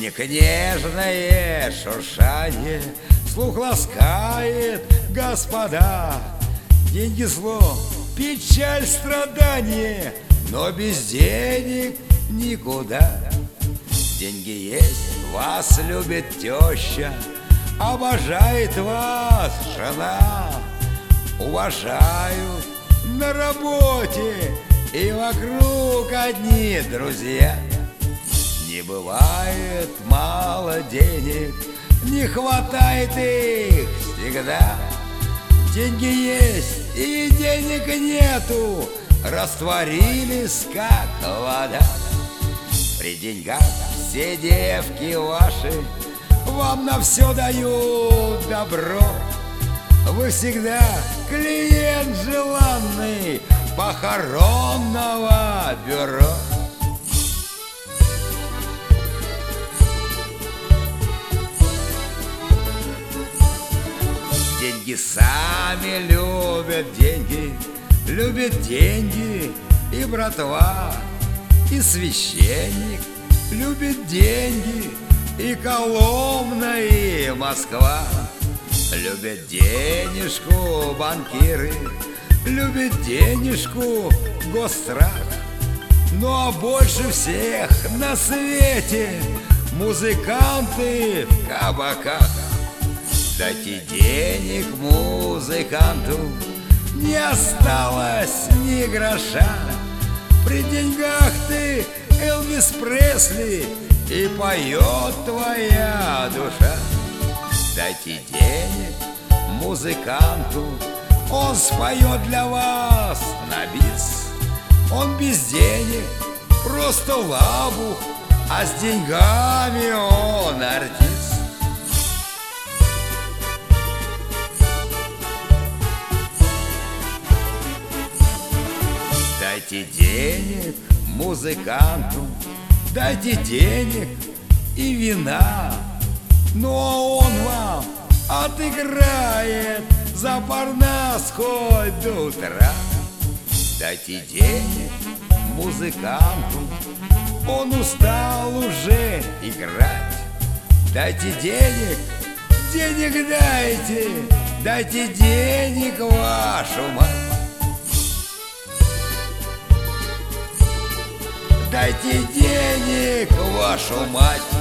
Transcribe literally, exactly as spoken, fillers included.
Денег нежное шуршание слух ласкает, господа. Деньги зло, печаль, страдание, но без денег никуда. Деньги есть, вас любит теща, обожает вас жена. Уважают на работе, и вокруг одни друзья. Не бывает мало денег, не хватает их всегда. Деньги есть и денег нету, растворились как вода. При деньгах все девки ваши вам на все дают добро. Вы всегда клиент желанный похоронного бюро. Деньги сами любят деньги, любят деньги и братва, и священник любит деньги, и Коломна, и Москва. Любят денежку банкиры, любят денежку госстрах. Ну а больше всех на свете музыканты в кабаках. Дайте денег музыканту, не осталось ни гроша. При деньгах ты Элвис Пресли, и поет твоя душа. Дайте денег музыканту, он споет для вас на бис. Он без денег просто лабух, а с деньгами он артист. Дайте денег музыканту, дайте денег и вина, но он вам отыграет за парнас хоть до утра. Дайте денег музыканту, он устал уже играть. Дайте денег, денег дайте, дайте денег вашу мать. Дайте денег вашу мать.